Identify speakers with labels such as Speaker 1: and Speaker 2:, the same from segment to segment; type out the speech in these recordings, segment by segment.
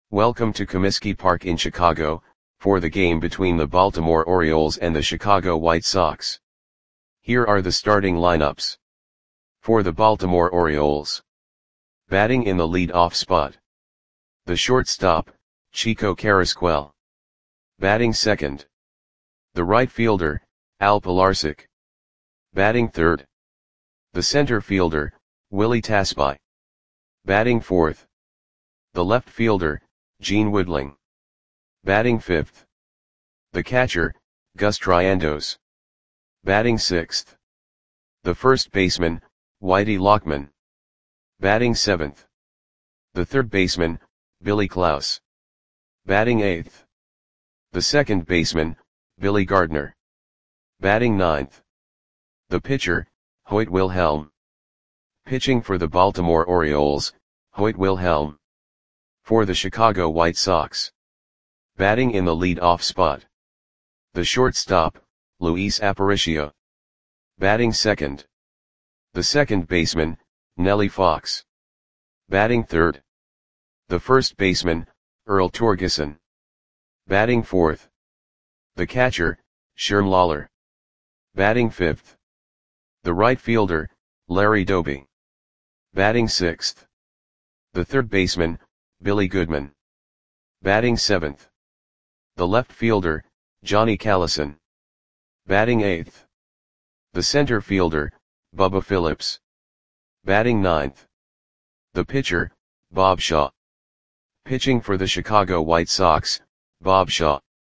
Speaker 1: Welcome to Comiskey Park in Chicago, for the game between the Baltimore Orioles and the Chicago White Sox. Here are the starting lineups. For the Baltimore Orioles. Batting in the lead-off spot. The shortstop, Chico Carrasquel. Batting second. The right fielder, Al Pilarczyk. Batting third. The center fielder, Willie Tasby. Batting fourth. The left fielder, Gene Woodling. Batting fifth. The catcher, Gus Triandos. Batting sixth. The first baseman, Whitey Lockman. Batting seventh. The third baseman, Billy Klaus. Batting eighth. The second baseman, Billy Gardner. Batting ninth. The pitcher, Hoyt Wilhelm. Pitching for the Baltimore Orioles, Hoyt Wilhelm. For the Chicago White Sox. Batting in the lead-off spot. The shortstop, Luis Aparicio. Batting second. The second baseman, Nellie Fox. Batting third. The first baseman, Earl Torgeson. Batting fourth. The catcher, Sherm Lawler. Batting fifth. The right fielder, Larry Doby. Batting sixth. The third baseman, Billy Goodman. Batting seventh. The left fielder, Johnny Callison. Batting eighth. The center fielder, Bubba Phillips. Batting ninth. The pitcher, Bob Shaw. Pitching for the Chicago White Sox, Bob Shaw.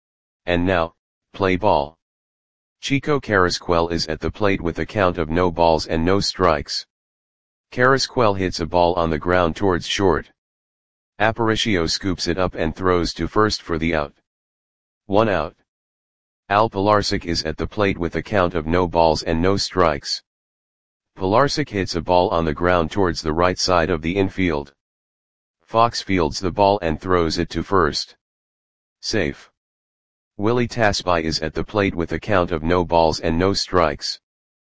Speaker 1: And now, play ball. Chico Carrasquel is at the plate with a count of no balls and no strikes. Carrasquel hits a ball on the ground towards short. Aparicio scoops it up and throws to first for the out. 1 out. Al Pilarczyk is at the plate with a count of no balls and no strikes. Pilarczyk hits a ball on the ground towards the right side of the infield. Fox fields the ball and throws it to first. Safe. Willie Tasby is at the plate with a count of no balls and no strikes.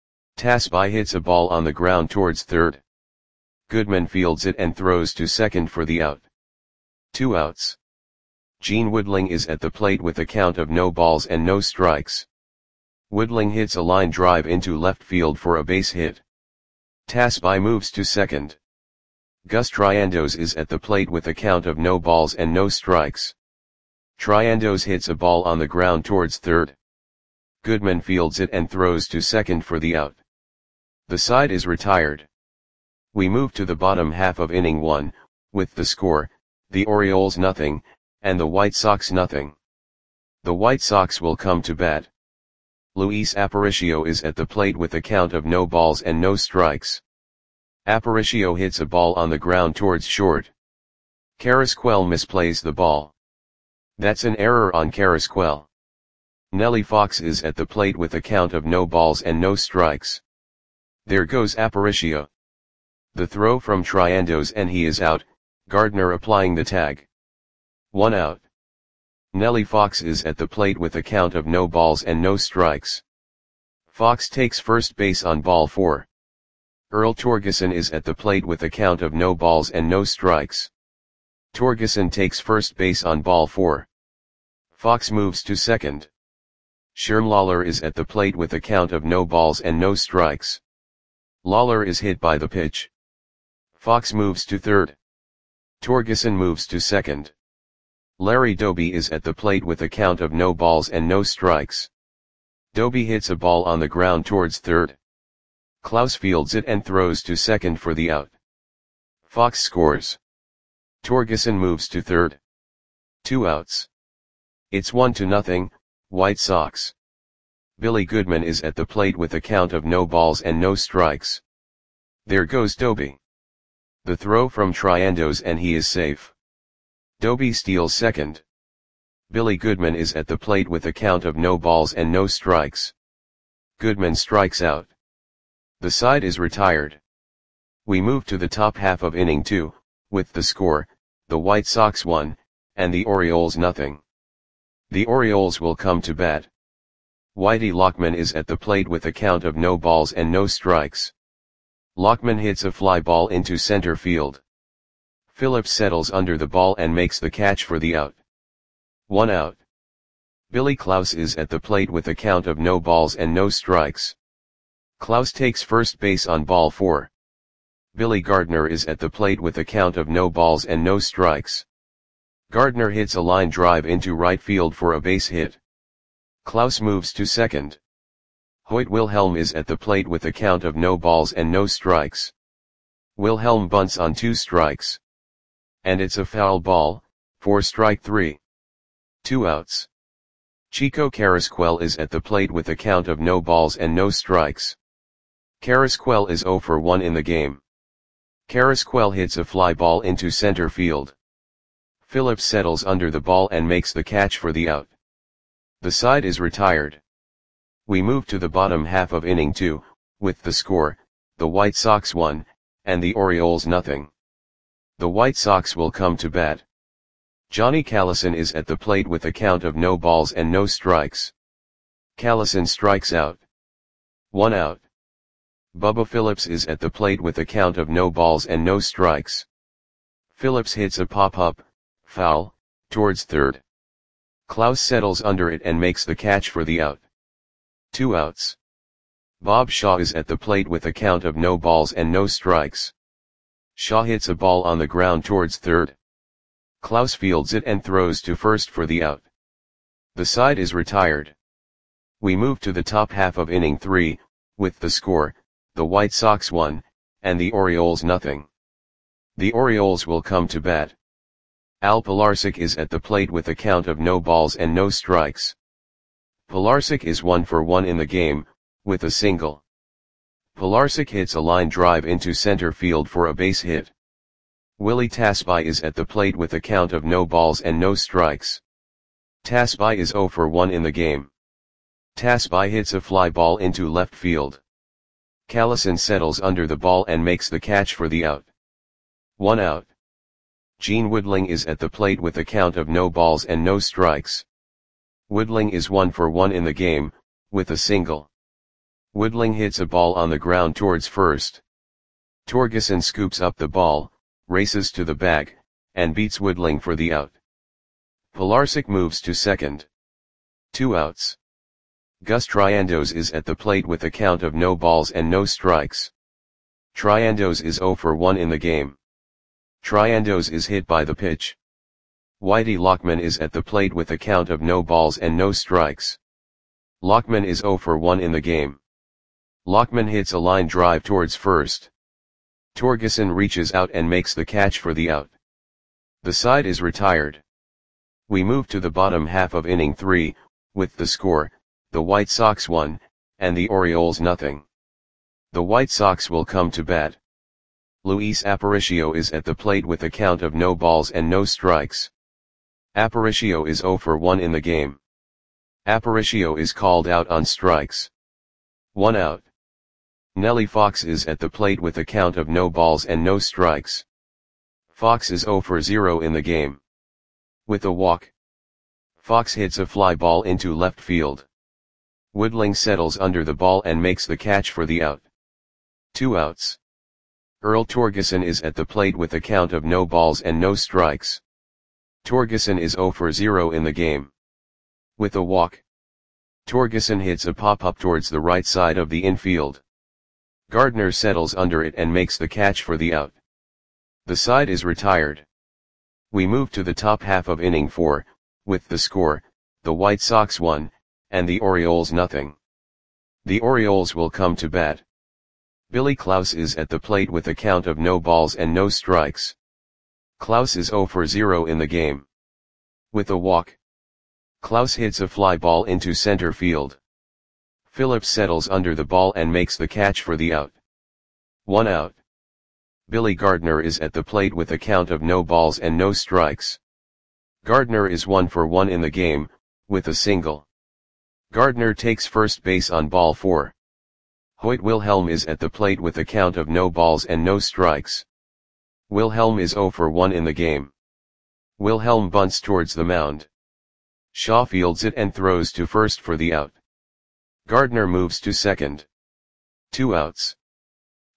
Speaker 1: Tasby hits a ball on the ground towards third. Goodman fields it and throws to second for the out. 2 outs. Gene Woodling is at the plate with a count of no balls and no strikes. Woodling hits a line drive into left field for a base hit. Tasby moves to second. Gus Triandos is at the plate with a count of no balls and no strikes. Triandos hits a ball on the ground towards third. Goodman fields it and throws to second for the out. The side is retired. We move to the bottom half of inning 1, with the score, the Orioles nothing, and the White Sox nothing. The White Sox will come to bat. Luis Aparicio is at the plate with a count of no balls and no strikes. Aparicio hits a ball on the ground towards short. Carrasquel misplays the ball. That's an error on Carrasquel. Nellie Fox is at the plate with a count of no balls and no strikes. There goes Aparicio. The throw from Triandos and he is out, Gardner applying the tag. 1 out. Nellie Fox is at the plate with a count of no balls and no strikes. Fox takes first base on ball 4. Earl Torgeson is at the plate with a count of no balls and no strikes. Torgeson takes first base on ball 4. Fox moves to second. Sherm Lawler is at the plate with a count of no balls and no strikes. Lawler is hit by the pitch. Fox moves to third. Torgeson moves to second. Larry Doby is at the plate with a count of no balls and no strikes. Doby hits a ball on the ground towards third. Klaus fields it and throws to second for the out. Fox scores. Torgeson moves to third. 2 outs. It's 1-0, White Sox. Billy Goodman is at the plate with a count of no balls and no strikes. There goes Doby. The throw from Triandos and he is safe. Doby steals second. Billy Goodman is at the plate with a count of no balls and no strikes. Goodman strikes out. The side is retired. We move to the top half of inning 2, with the score, the White Sox 1, and the Orioles nothing. The Orioles will come to bat. Whitey Lockman is at the plate with a count of no balls and no strikes. Lockman hits a fly ball into center field. Phillips settles under the ball and makes the catch for the out. 1 out. Billy Klaus is at the plate with a count of no balls and no strikes. Klaus takes first base on ball 4. Billy Gardner is at the plate with a count of no balls and no strikes. Gardner hits a line drive into right field for a base hit. Klaus moves to second. Hoyt Wilhelm is at the plate with a count of no balls and no strikes. Wilhelm bunts on 2 strikes. And it's a foul ball, for strike 3. 2 outs. Chico Carrasquel is at the plate with a count of no balls and no strikes. Carrasquel is 0 for 1 in the game. Carrasquel hits a fly ball into center field. Phillips settles under the ball and makes the catch for the out. The side is retired. We move to the bottom half of inning 2, with the score, the White Sox 1, and the Orioles nothing. The White Sox will come to bat. Johnny Callison is at the plate with a count of no balls and no strikes. Callison strikes out. 1 out. Bubba Phillips is at the plate with a count of no balls and no strikes. Phillips hits a pop-up, foul, towards third. Klaus settles under it and makes the catch for the out. 2 outs. Bob Shaw is at the plate with a count of no balls and no strikes. Shaw hits a ball on the ground towards third. Klaus fields it and throws to first for the out. The side is retired. We move to the top half of inning 3, with the score, the White Sox 1, and the Orioles nothing. The Orioles will come to bat. Al Pilarczyk is at the plate with a count of no balls and no strikes. Pilarczyk is 1 for 1 in the game, with a single. Pilarczyk hits a line drive into center field for a base hit. Willie Tasby is at the plate with a count of no balls and no strikes. Tasby is 0 for 1 in the game. Tasby hits a fly ball into left field. Callison settles under the ball and makes the catch for the out. 1 out. Gene Woodling is at the plate with a count of no balls and no strikes. Woodling is 1 for 1 in the game, with a single. Woodling hits a ball on the ground towards first. Torgeson scoops up the ball, races to the bag, and beats Woodling for the out. Pilarczyk moves to second. 2 outs. Gus Triandos is at the plate with a count of no balls and no strikes. Triandos is 0 for 1 in the game. Triandos is hit by the pitch. Whitey Lockman is at the plate with a count of no balls and no strikes. Lockman is 0 for 1 in the game. Lockman hits a line drive towards first. Torgeson reaches out and makes the catch for the out. The side is retired. We move to the bottom half of inning 3, with the score, the White Sox 1, and the Orioles nothing. The White Sox will come to bat. Luis Aparicio is at the plate with a count of no balls and no strikes. Aparicio is 0 for 1 in the game. Aparicio is called out on strikes. 1 out. Nellie Fox is at the plate with a count of no balls and no strikes. Fox is 0 for 0 in the game. With a walk. Fox hits a fly ball into left field. Woodling settles under the ball and makes the catch for the out. 2 outs. Earl Torgeson is at the plate with a count of no balls and no strikes. Torgeson is 0 for 0 in the game. With a walk. Torgeson hits a pop-up towards the right side of the infield. Gardner settles under it and makes the catch for the out. The side is retired. We move to the top half of inning 4, with the score, the White Sox 1, and the Orioles nothing. The Orioles will come to bat. Billy Klaus is at the plate with a count of no balls and no strikes. Klaus is 0 for 0 in the game. With a walk. Klaus hits a fly ball into center field. Phillips settles under the ball and makes the catch for the out. 1 out. Billy Gardner is at the plate with a count of no balls and no strikes. Gardner is 1 for 1 in the game, with a single. Gardner takes first base on ball 4. Hoyt Wilhelm is at the plate with a count of no balls and no strikes. Wilhelm is 0 for 1 in the game. Wilhelm bunts towards the mound. Shaw fields it and throws to first for the out. Gardner moves to second. 2 outs.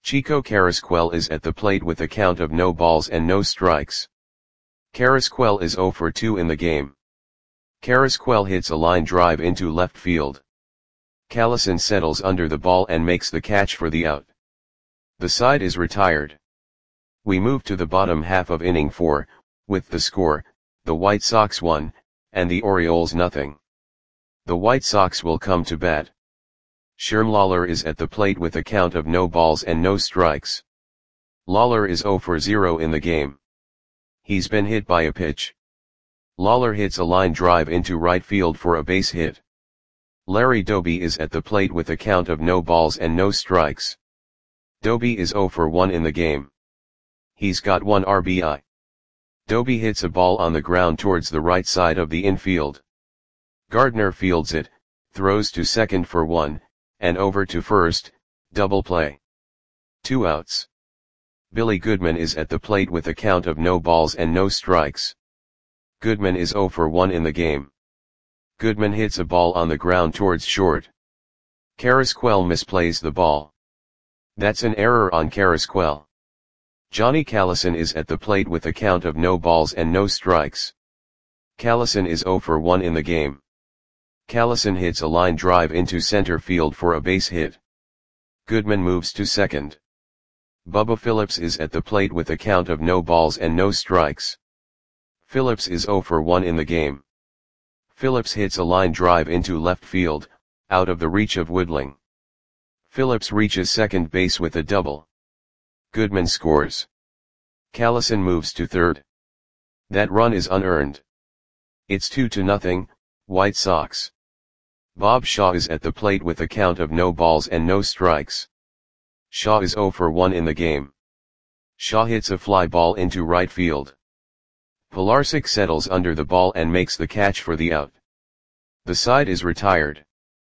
Speaker 1: Chico Carrasquel is at the plate with a count of no balls and no strikes. Carrasquel is 0 for 2 in the game. Carrasquel hits a line drive into left field. Callison settles under the ball and makes the catch for the out. The side is retired. We move to the bottom half of inning 4, with the score, the White Sox 1, and the Orioles nothing. The White Sox will come to bat. Sherm Lawler is at the plate with a count of no balls and no strikes. Lawler is 0 for 0 in the game. He's been hit by a pitch. Lawler hits a line drive into right field for a base hit. Larry Doby is at the plate with a count of no balls and no strikes. Doby is 0 for 1 in the game. He's got 1 RBI. Doby hits a ball on the ground towards the right side of the infield. Gardner fields it, throws to second for 1, and over to first, double play. 2 outs. Billy Goodman is at the plate with a count of no balls and no strikes. Goodman is 0 for 1 in the game. Goodman hits a ball on the ground towards short. Carrasquel misplays the ball. That's an error on Carrasquel. Johnny Callison is at the plate with a count of no balls and no strikes. Callison is 0 for 1 in the game. Callison hits a line drive into center field for a base hit. Goodman moves to second. Bubba Phillips is at the plate with a count of no balls and no strikes. Phillips is 0 for 1 in the game. Phillips hits a line drive into left field, out of the reach of Woodling. Phillips reaches second base with a double. Goodman scores. Callison moves to third. That run is unearned. It's 2-0, White Sox. Bob Shaw is at the plate with a count of no balls and no strikes. Shaw is 0 for 1 in the game. Shaw hits a fly ball into right field. Pilarczyk settles under the ball and makes the catch for the out. The side is retired.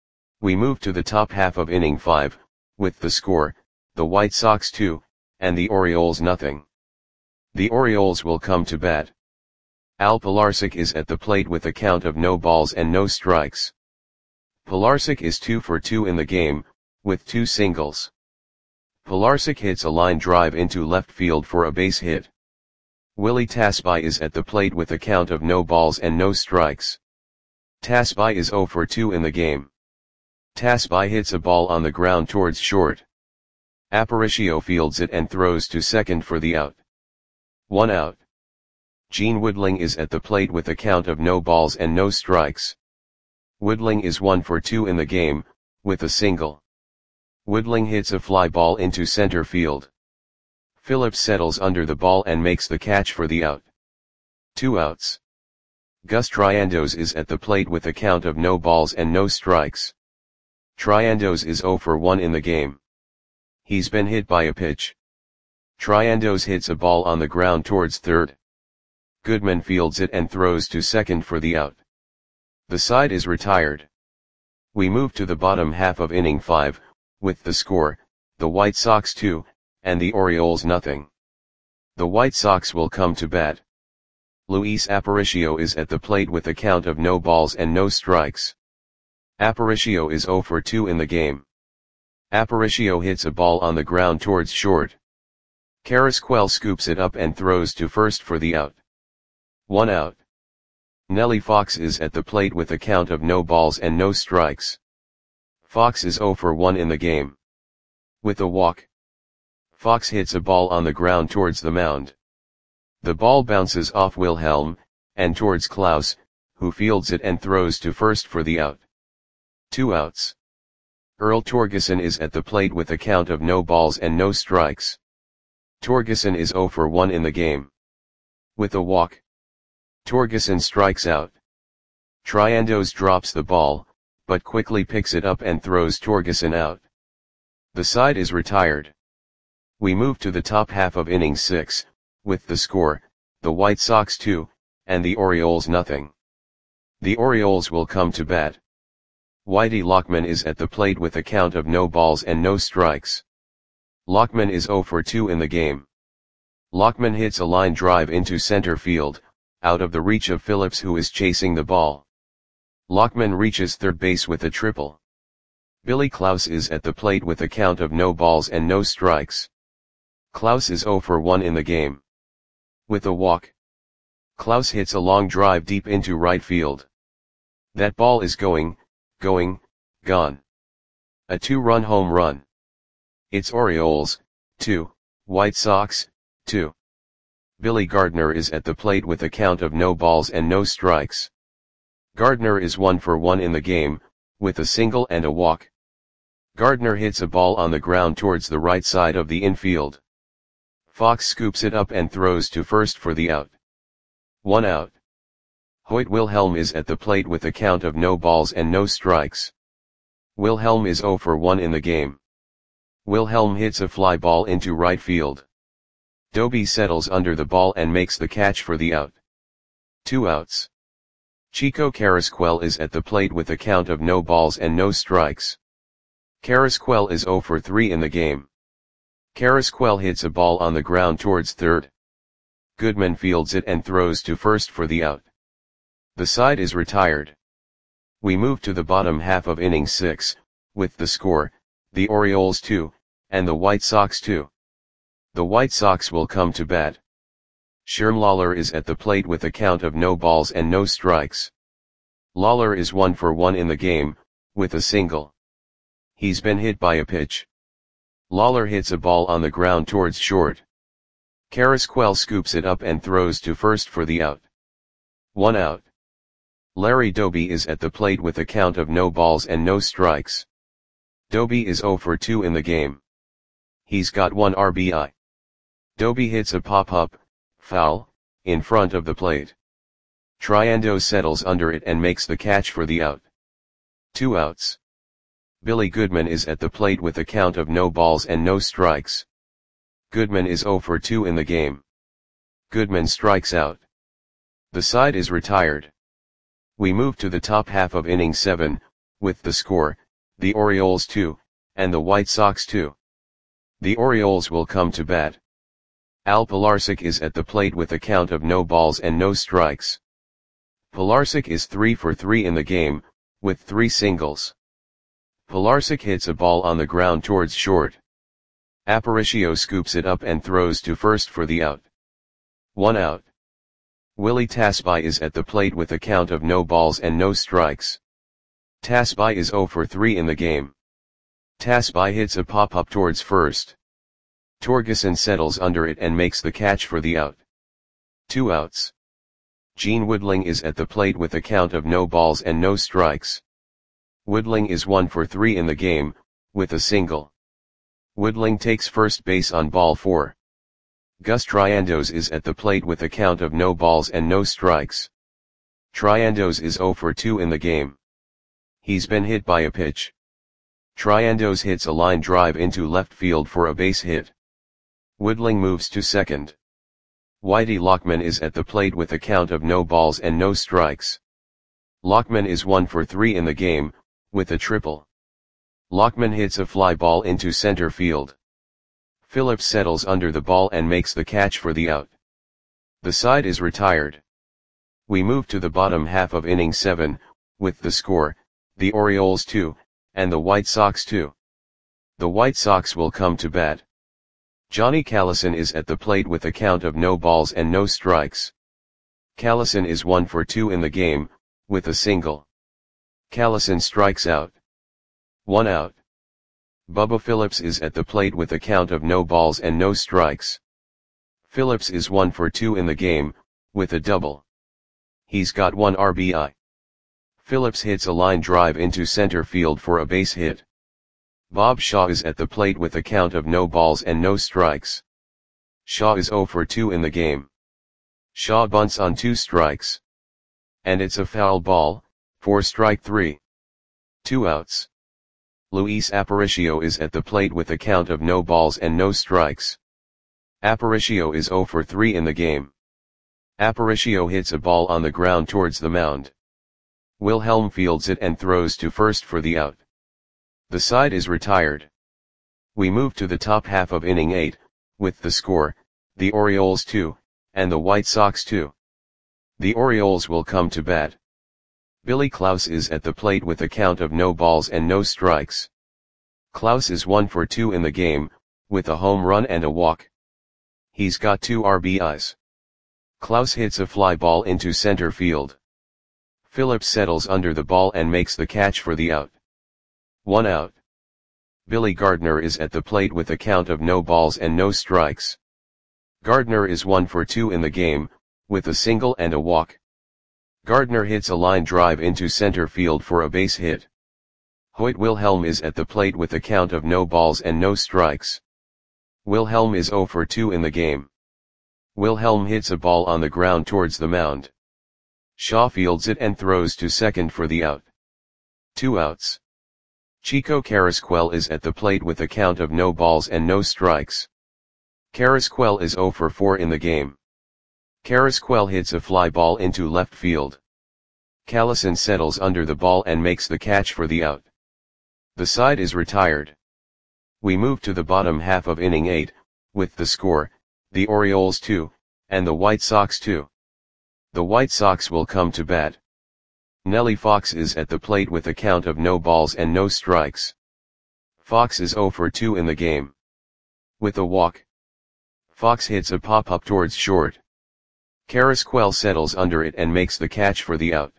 Speaker 1: We move to the top half of inning 5, with the score, the White Sox 2, and the Orioles nothing. The Orioles will come to bat. Al Pilarczyk is at the plate with a count of no balls and no strikes. Pilarczyk is 2 for 2 in the game, with 2 singles. Pilarczyk hits a line drive into left field for a base hit. Willie Tasby is at the plate with a count of no balls and no strikes. Tasby is 0 for 2 in the game. Tasby hits a ball on the ground towards short. Aparicio fields it and throws to second for the out. 1 out. Gene Woodling is at the plate with a count of no balls and no strikes. Woodling is 1 for 2 in the game, with a single. Woodling hits a fly ball into center field. Phillips settles under the ball and makes the catch for the out. 2 outs. Gus Triandos is at the plate with a count of no balls and no strikes. Triandos is 0 for 1 in the game. He's been hit by a pitch. Triandos hits a ball on the ground towards third. Goodman fields it and throws to second for the out. The side is retired. We move to the bottom half of inning 5, with the score, the White Sox 2, and the Orioles nothing. The White Sox will come to bat. Luis Aparicio is at the plate with a count of no balls and no strikes. Aparicio is 0 for 2 in the game. Aparicio hits a ball on the ground towards short. Carrasquel scoops it up and throws to first for the out. 1 out. Nellie Fox is at the plate with a count of no balls and no strikes. Fox is 0 for 1 in the game. With a walk. Fox hits a ball on the ground towards the mound. The ball bounces off Wilhelm, and towards Klaus, who fields it and throws to first for the out. 2 outs. Earl Torgeson is at the plate with a count of no balls and no strikes. Torgeson is 0 for 1 in the game. With a walk. Torgeson strikes out. Triandos drops the ball, but quickly picks it up and throws Torgeson out. The side is retired. We move to the top half of inning 6, with the score, the White Sox 2, and the Orioles nothing. The Orioles will come to bat. Whitey Lockman is at the plate with a count of no balls and no strikes. Lockman is 0 for 2 in the game. Lockman hits a line drive into center field, out of the reach of Phillips who is chasing the ball. Lockman reaches third base with a triple. Billy Klaus is at the plate with a count of no balls and no strikes. Klaus is 0 for 1 in the game. With a walk, Klaus hits a long drive deep into right field. That ball is gone. A 2-run home run. It's Orioles, 2, White Sox, 2. Billy Gardner is at the plate with a count of no balls and no strikes. Gardner is 1 for 1 in the game, with a single and a walk. Gardner hits a ball on the ground towards the right side of the infield. Fox scoops it up and throws to first for the out. 1 out. Hoyt Wilhelm is at the plate with a count of no balls and no strikes. Wilhelm is 0 for 1 in the game. Wilhelm hits a fly ball into right field. Doby settles under the ball and makes the catch for the out. 2 outs. Chico Carrasquel is at the plate with a count of no balls and no strikes. Carrasquel is 0 for 3 in the game. Carrasquel hits a ball on the ground towards third. Goodman fields it and throws to first for the out. The side is retired. We move to the bottom half of inning 6, with the score, the Orioles 2, and the White Sox 2. The White Sox will come to bat. Sherm Lawler is at the plate with a count of no balls and no strikes. Lawler is 1 for 1 in the game, with a single. He's been hit by a pitch. Lawler hits a ball on the ground towards short. Carrasquel scoops it up and throws to first for the out. 1 out. Larry Doby is at the plate with a count of no balls and no strikes. Doby is 0 for 2 in the game. He's got 1 RBI. Doby hits a pop-up, foul, in front of the plate. Triando settles under it and makes the catch for the out. 2 outs. Billy Goodman is at the plate with a count of no balls and no strikes. Goodman is 0 for 2 in the game. Goodman strikes out. The side is retired. We move to the top half of inning 7, with the score, the Orioles 2, and the White Sox 2. The Orioles will come to bat. Al Pilarczyk is at the plate with a count of no balls and no strikes. Pilarczyk is 3 for 3 in the game, with 3 singles. Pilarczyk hits a ball on the ground towards short. Aparicio scoops it up and throws to first for the out. 1 out. Willie Tasby is at the plate with a count of no balls and no strikes. Tasby is 0 for 3 in the game. Tasby hits a pop-up towards first. Torgeson settles under it and makes the catch for the out. 2 outs. Gene Woodling is at the plate with a count of no balls and no strikes. Woodling is 1 for 3 in the game, with a single. Woodling takes first base on ball 4. Gus Triandos is at the plate with a count of no balls and no strikes. Triandos is 0 for 2 in the game. He's been hit by a pitch. Triandos hits a line drive into left field for a base hit. Woodling moves to second. Whitey Lockman is at the plate with a count of no balls and no strikes. Lockman is 1 for 3 in the game, with a triple. Lockman hits a fly ball into center field. Phillips settles under the ball and makes the catch for the out. The side is retired. We move to the bottom half of inning 7, with the score, the Orioles 2, and the White Sox 2. The White Sox will come to bat. Johnny Callison is at the plate with a count of no balls and no strikes. Callison is 1 for 2 in the game, with a single. Callison strikes out. 1 out. Bubba Phillips is at the plate with a count of no balls and no strikes. Phillips is 1 for 2 in the game, with a double. He's got 1 RBI. Phillips hits a line drive into center field for a base hit. Bob Shaw is at the plate with a count of no balls and no strikes. Shaw is 0 for 2 in the game. Shaw bunts on 2 strikes. And it's a foul ball, for strike 3. 2 outs. Luis Aparicio is at the plate with a count of no balls and no strikes. Aparicio is 0 for 3 in the game. Aparicio hits a ball on the ground towards the mound. Wilhelm fields it and throws to first for the out. The side is retired. We move to the top half of inning 8, with the score, the Orioles 2, and the White Sox 2. The Orioles will come to bat. Billy Klaus is at the plate with a count of no balls and no strikes. Klaus is 1 for 2 in the game, with a home run and a walk. He's got 2 RBIs. Klaus hits a fly ball into center field. Phillips settles under the ball and makes the catch for the out. 1 out. Billy Gardner is at the plate with a count of no balls and no strikes. Gardner is 1 for 2 in the game, with a single and a walk. Gardner hits a line drive into center field for a base hit. Hoyt Wilhelm is at the plate with a count of no balls and no strikes. Wilhelm is 0 for 2 in the game. Wilhelm hits a ball on the ground towards the mound. Shaw fields it and throws to second for the out. 2 outs. Chico Carrasquel is at the plate with a count of no balls and no strikes. Carrasquel is 0 for 4 in the game. Carrasquel hits a fly ball into left field. Callison settles under the ball and makes the catch for the out. The side is retired. We move to the bottom half of inning 8, with the score, the Orioles 2, and the White Sox 2. The White Sox will come to bat. Nellie Fox is at the plate with a count of no balls and no strikes. Fox is 0 for 2 in the game. With a walk. Fox hits a pop-up towards short. Carrasquel settles under it and makes the catch for the out.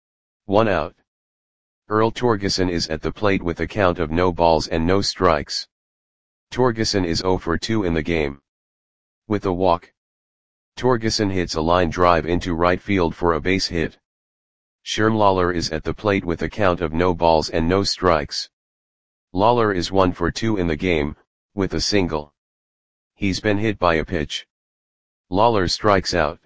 Speaker 1: 1 out. Earl Torgeson is at the plate with a count of no balls and no strikes. Torgeson is 0 for 2 in the game. With a walk. Torgeson hits a line drive into right field for a base hit. Sherm Lawler is at the plate with a count of no balls and no strikes. Lawler is 1 for 2 in the game, with a single. He's been hit by a pitch. Lawler strikes out.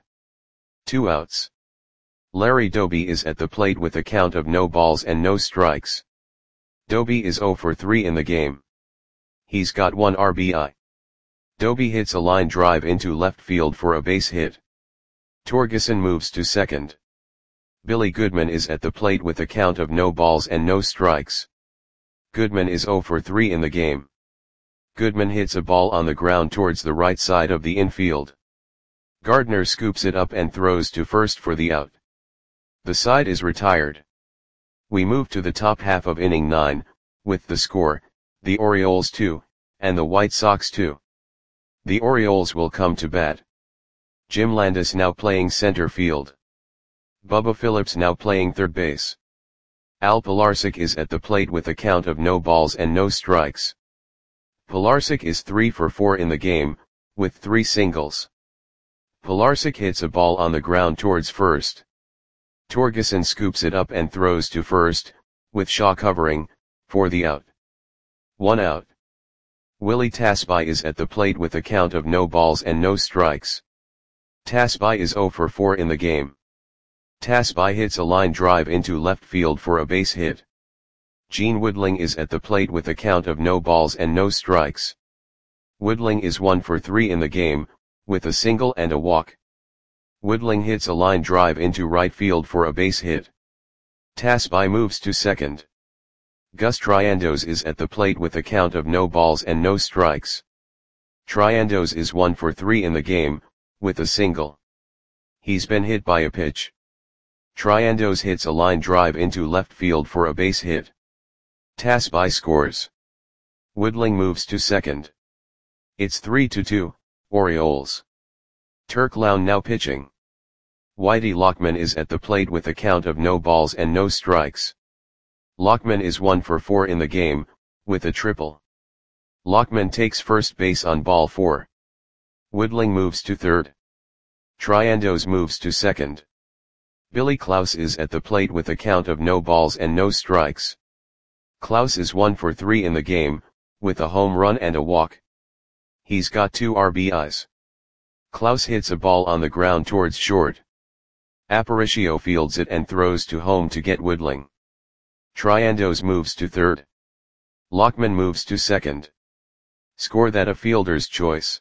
Speaker 1: 2 outs. Larry Doby is at the plate with a count of no balls and no strikes. Doby is 0 for 3 in the game. He's got 1 RBI. Doby hits a line drive into left field for a base hit. Torgeson moves to second. Billy Goodman is at the plate with a count of no balls and no strikes. Goodman is 0 for 3 in the game. Goodman hits a ball on the ground towards the right side of the infield. Gardner scoops it up and throws to first for the out. The side is retired. We move to the top half of inning 9, with the score, the Orioles 2, and the White Sox 2. The Orioles will come to bat. Jim Landis now playing center field. Bubba Phillips now playing third base. Al Pilarczyk is at the plate with a count of no balls and no strikes. Pilarczyk is 3 for 4 in the game, with 3 singles. Pilarczyk hits a ball on the ground towards first. Torgeson scoops it up and throws to first, with Shaw covering, for the out. 1 out. Willie Tasby is at the plate with a count of no balls and no strikes. Tasby is 0 for 4 in the game. Tasby hits a line drive into left field for a base hit. Gene Woodling is at the plate with a count of no balls and no strikes. Woodling is 1 for 3 in the game, with a single and a walk. Woodling hits a line drive into right field for a base hit. Tasby moves to second. Gus Triandos is at the plate with a count of no balls and no strikes. Triandos is 1 for 3 in the game, with a single. He's been hit by a pitch. Triandos hits a line drive into left field for a base hit. Tasby scores. Woodling moves to second. It's 3-2, Orioles. Turk Lown now pitching. Whitey Lockman is at the plate with a count of no balls and no strikes. Lockman is 1 for 4 in the game, with a triple. Lockman takes first base on ball 4. Woodling moves to third. Triandos moves to second. Billy Klaus is at the plate with a count of no balls and no strikes. Klaus is 1 for 3 in the game, with a home run and a walk. He's got 2 RBIs. Klaus hits a ball on the ground towards short. Aparicio fields it and throws to home to get Woodling. Triandos moves to third. Lockman moves to second. Score that a fielder's choice.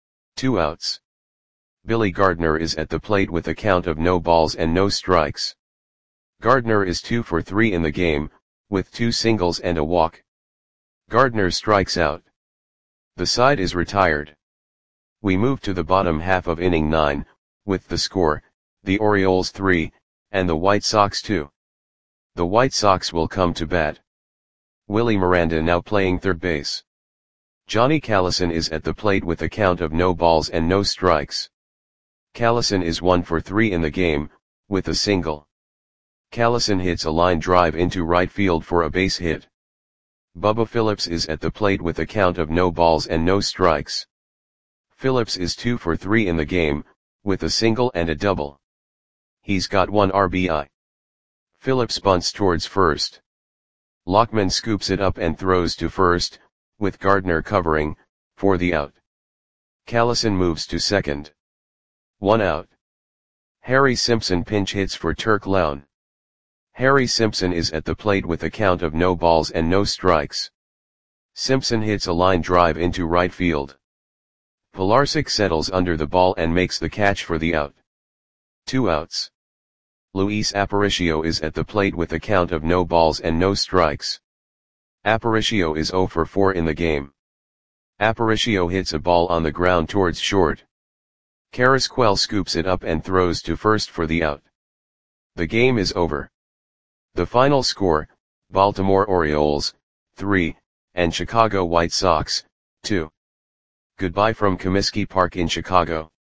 Speaker 1: 2 outs. Billy Gardner is at the plate with a count of no balls and no strikes. Gardner is 2 for 3 in the game, with 2 singles and a walk. Gardner strikes out. The side is retired. We move to the bottom half of inning 9, with the score, the Orioles 3, and the White Sox 2. The White Sox will come to bat. Willie Miranda now playing third base. Johnny Callison is at the plate with a count of no balls and no strikes. Callison is 1 for 3 in the game, with a single. Callison hits a line drive into right field for a base hit. Bubba Phillips is at the plate with a count of no balls and no strikes. Phillips is 2 for 3 in the game, with a single and a double. He's got 1 RBI. Phillips bunts towards first. Lockman scoops it up and throws to first, with Gardner covering, for the out. Callison moves to second. 1 out. Harry Simpson pinch hits for Turk Lown. Harry Simpson is at the plate with a count of no balls and no strikes. Simpson hits a line drive into right field. Pilarczyk settles under the ball and makes the catch for the out. 2 outs. Luis Aparicio is at the plate with a count of no balls and no strikes. Aparicio is 0 for 4 in the game. Aparicio hits a ball on the ground towards short. Carrasquel scoops it up and throws to first for the out. The game is over. The final score, Baltimore Orioles, 3, and Chicago White Sox, 2. Goodbye from Comiskey Park in Chicago.